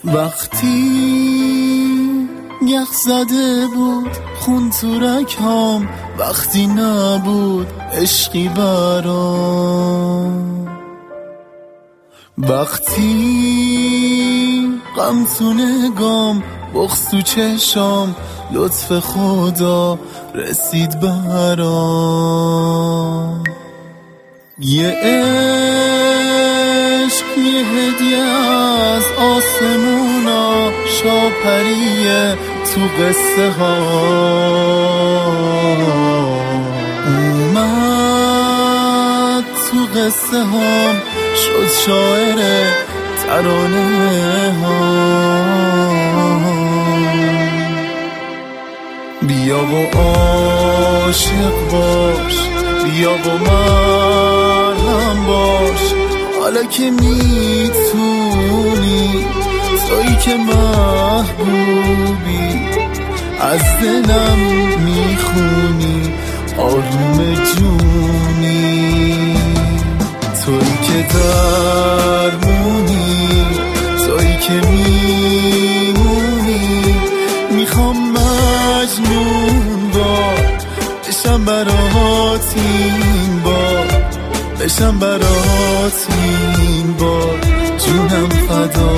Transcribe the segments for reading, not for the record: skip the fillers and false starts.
وقتی یخ زده بود خون تو رگام، وقتی نبود عشقی برام، وقتی غم تو نگام، بغض تو چشام، لطف خدا رسید برام. یه عشق یه هدیه از آسمونا، شاپریه تو قصه ها اومد، تو قصه هام شد شاعر ترانه ها. بیا و عاشق باش، بیا و مرهم باش، حالا که میتونی، تویی که محبوبی، از دلم میخونی آروم جونی، تویی که درمونی، تویی که میمونی. میخوام مجنون بشم برات این بار، بشم برات این بار، جونم فدا.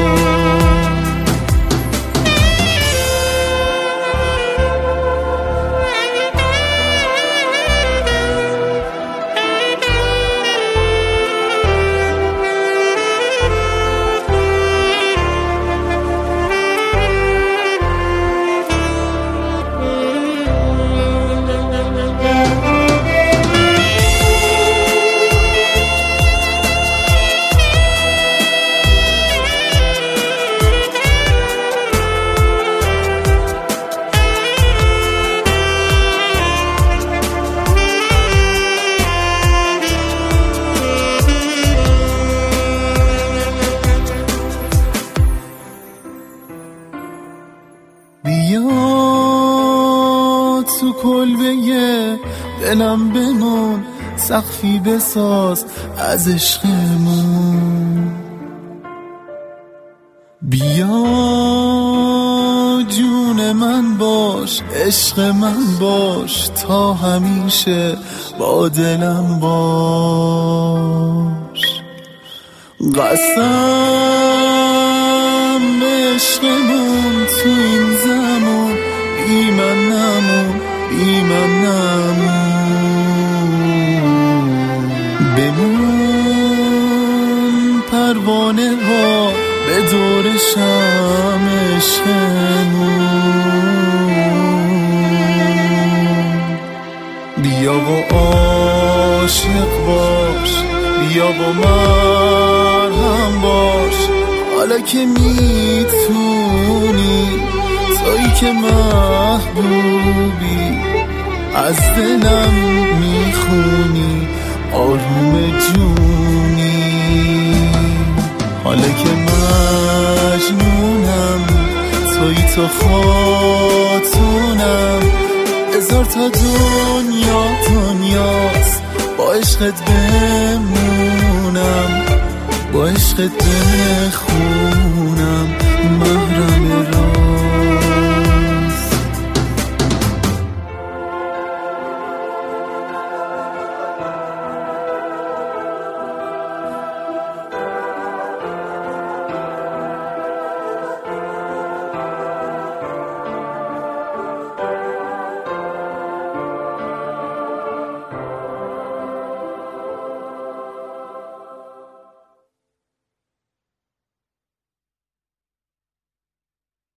بیا تو کلبه دلم بمون، سقفی بساز از عشقمون. بیا جون من باش، عشق من باش، تا همیشه با دلم باش. قسم به عشقمون تو این زمان، بی من نمون، بی من نمون. بمون پروانه ها به دور شمع عشقمون. بیا و عاشق باش، بیا و مرهم باش، حالا که میتونی، تویی که محبوبی، از دلم میخونی آروم جونی. حالا که مجنونم، تویی تو خاتونم، هزار تا دنیا دنیاست، با عشقت بمونم، با عشقت بخونم.